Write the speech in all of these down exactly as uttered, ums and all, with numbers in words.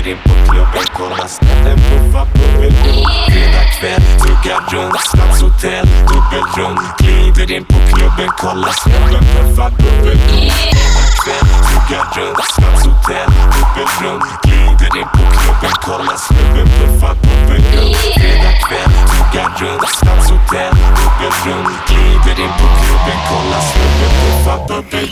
glider in på klubben, kolla snabben, puffa bubbelrum. Fredag kväll, tuggar runt, stadshotell, dubbelrum. Glider in på klubben, kolla snabben, puffa bubbelrum. Fredag kväll, tuggar runt, stadshotell, dubbelrum. Glider in på klubben, kolla snubben, puffa bubbelrum. Fredag kväll, tuggar runt, stadshotell, dubbelrum. Glider in på klubben, kolla snubben, puffa bubbelrum.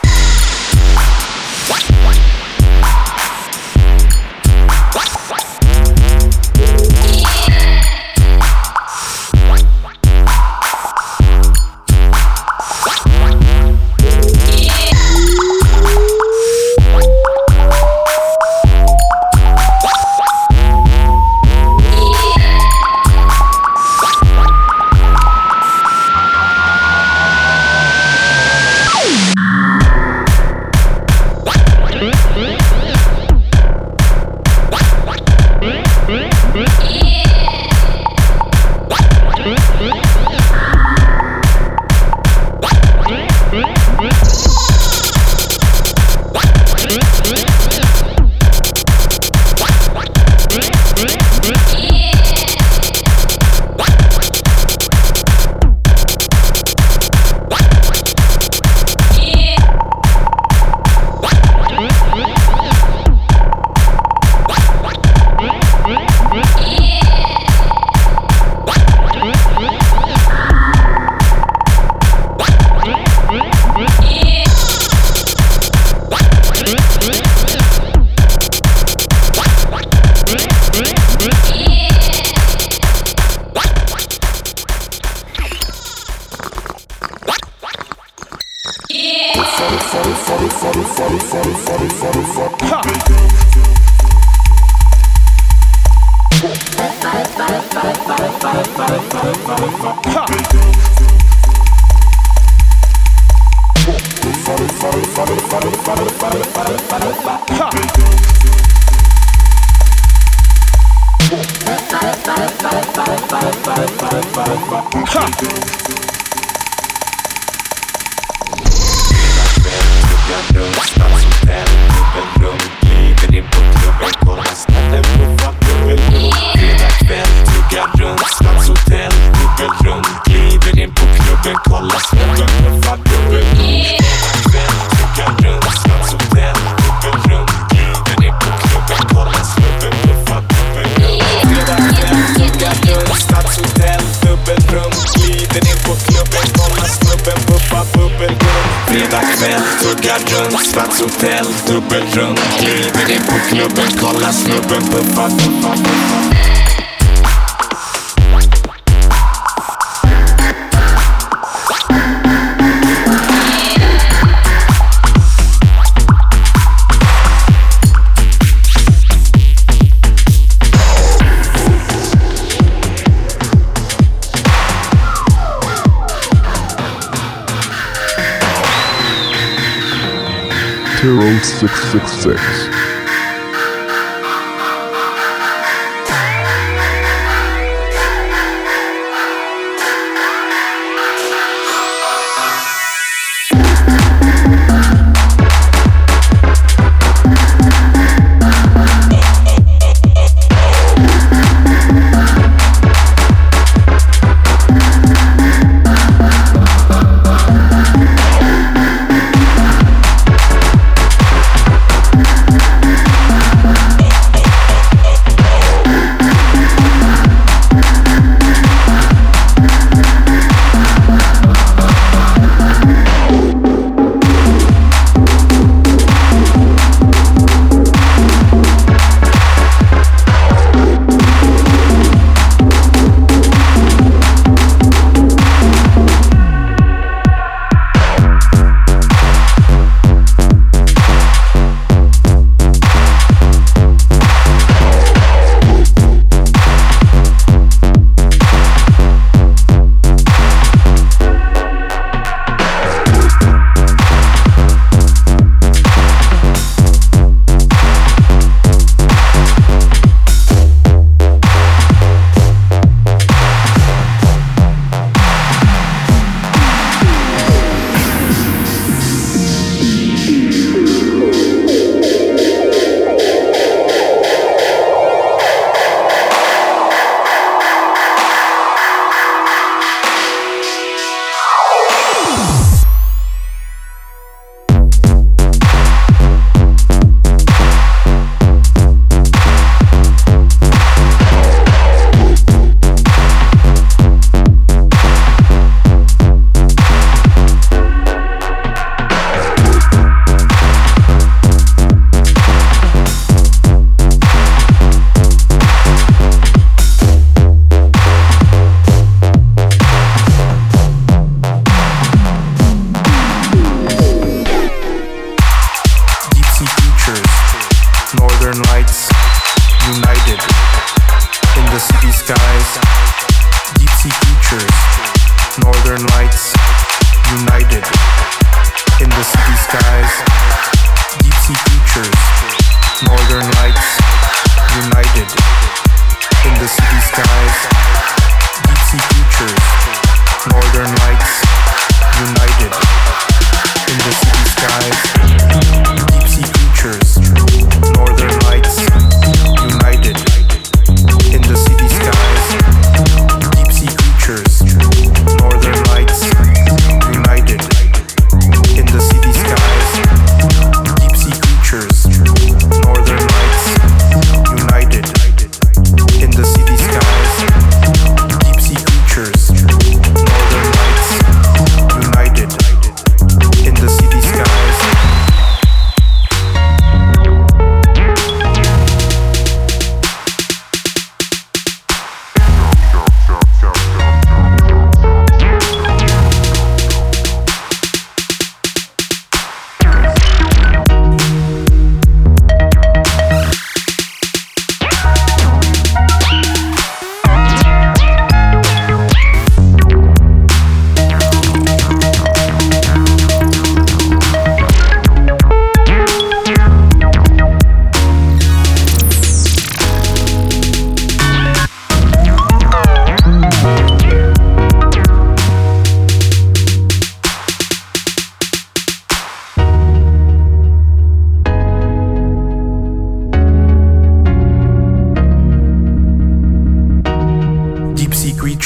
Stadshotell, dubbelrum. Glider in på klubben, kolla snubben, puffa, puffa, puffa. zero six six six. We'll be right back.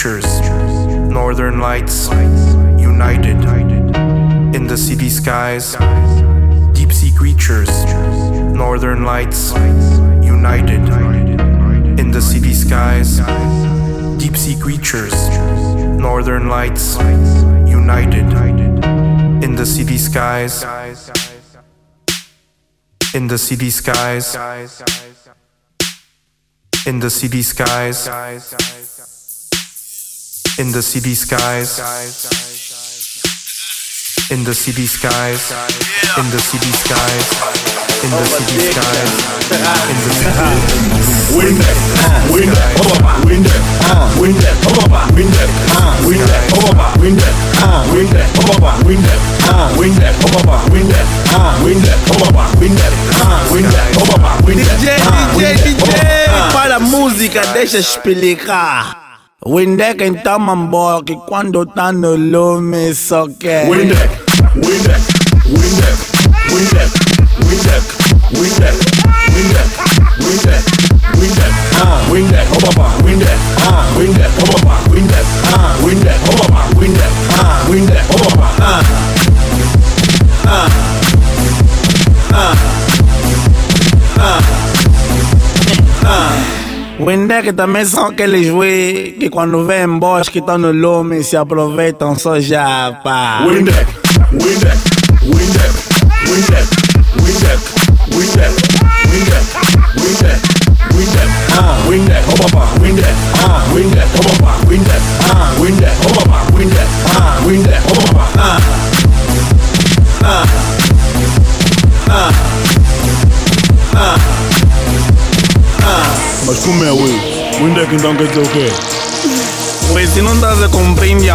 creatures, northern lights, united in the city skies. Deep sea creatures, northern lights, united in the city skies. Deep sea creatures, northern lights, united in the city skies. In the city skies. In the city skies. In the city skies. In the city skies. In the city skies. In the city skies. In the city. Win that, win that, win that, win that, win that, win that, win that, win that, win that, win that, win that, win that, win that, win that, win that. D J, D J, para música deixa explicar. Windek então mambo que quando tá no lume só quer. Windek, Windek, Windek, Windek, Windek, Windek, Windek, Windek, Windek, Windek, oh papa, Windek, Windek, oh papa, Windek, Windek, oh papa, Windek, Windek, oh papa. Windek também são aqueles wey que quando vêem boys que estão no lume se aproveitam só já, pá. Windek, Windek, Windek, Windek, Windek, Windek, Windek, Windek, Windek, Windek, oh papa, Windek, Windek, oh papa, Windek, Windek, oh papa, Windek, Windek, oh papa. Mas como é, ué? Windek então quer dizer o quê? Ué, se não estás a compreender.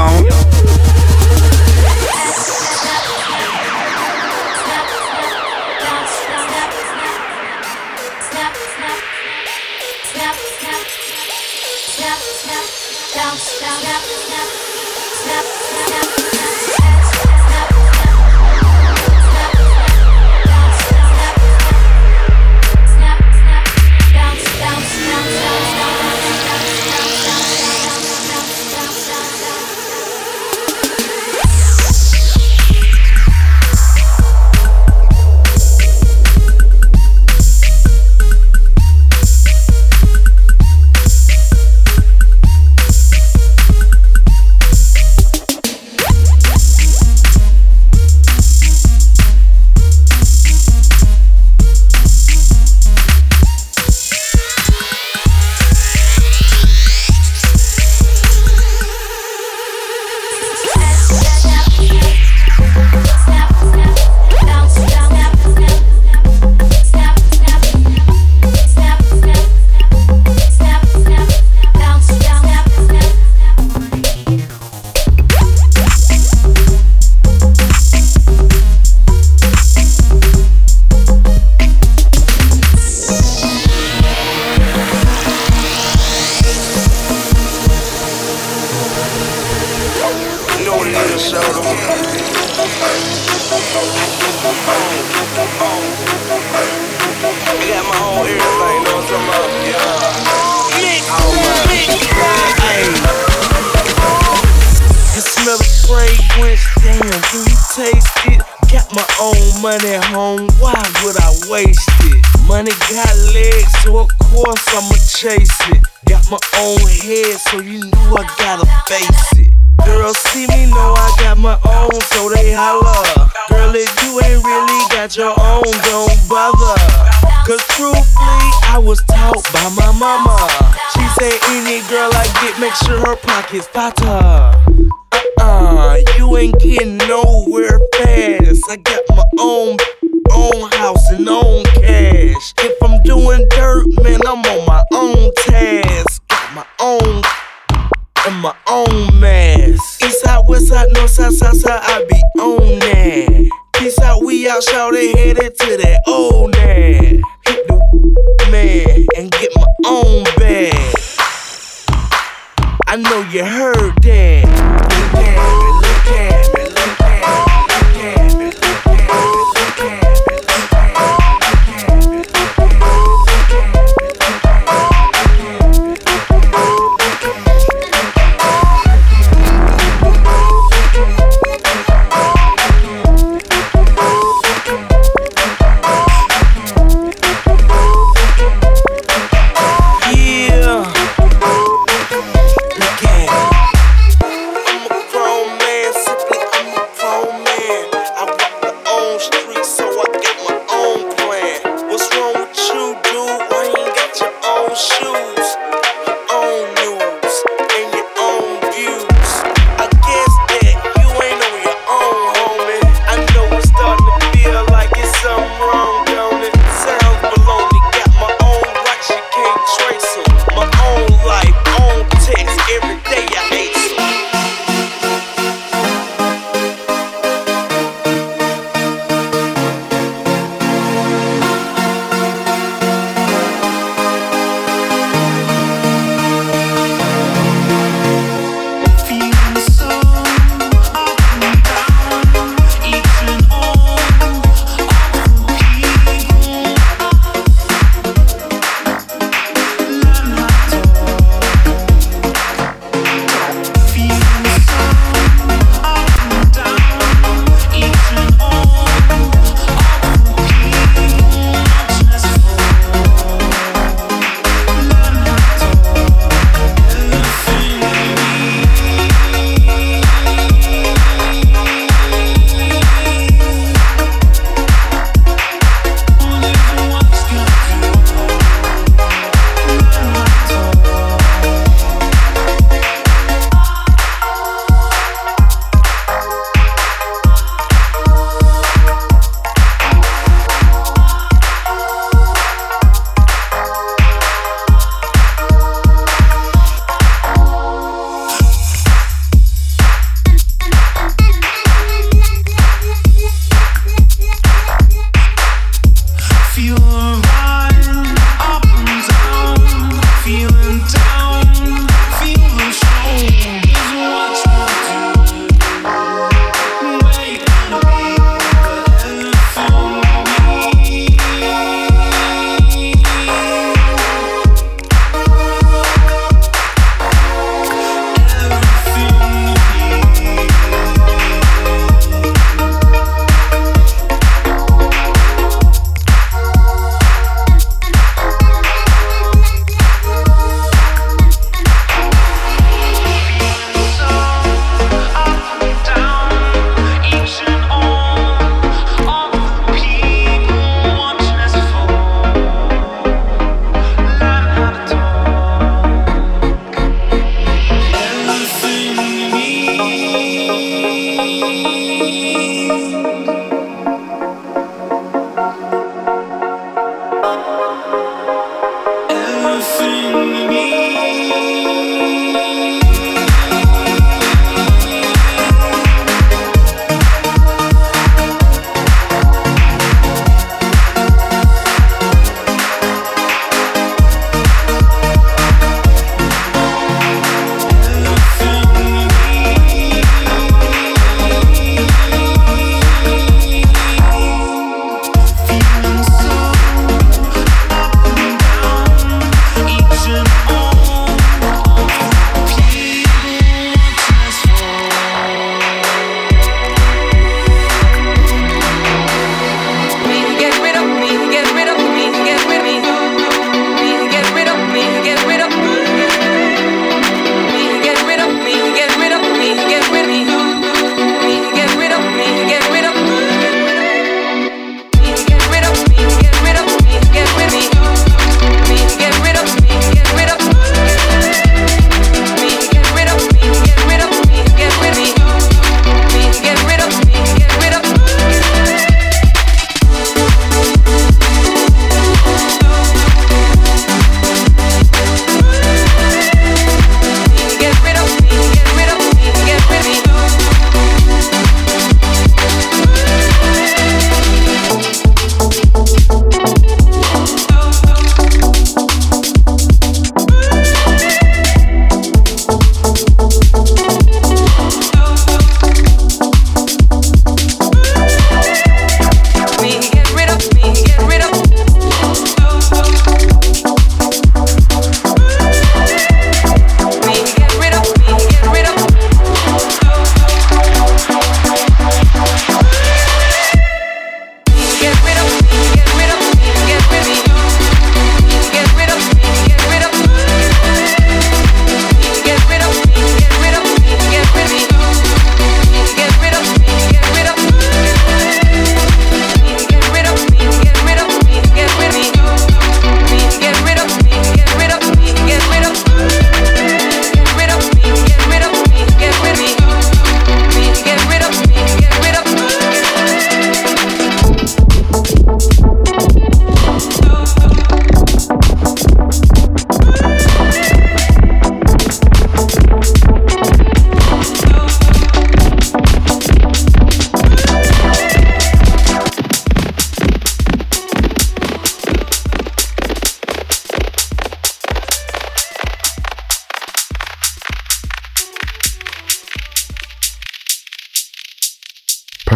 Uh-uh, you ain't getting nowhere fast. I got my own, own house and own cash. If I'm doing dirt, man, I'm on my own task. Got my own, and my own mask. East side, west side, north side, south side, I be on that. Peace out, we out, shout it, headed to that old man. Hit the man and get my own bag. I know you heard that. Look at me, look at me, look at me, look at me, look at me, look at me, look at me, look at me, look at me, look at me, look at me, look at me.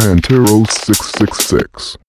Pantero six six six.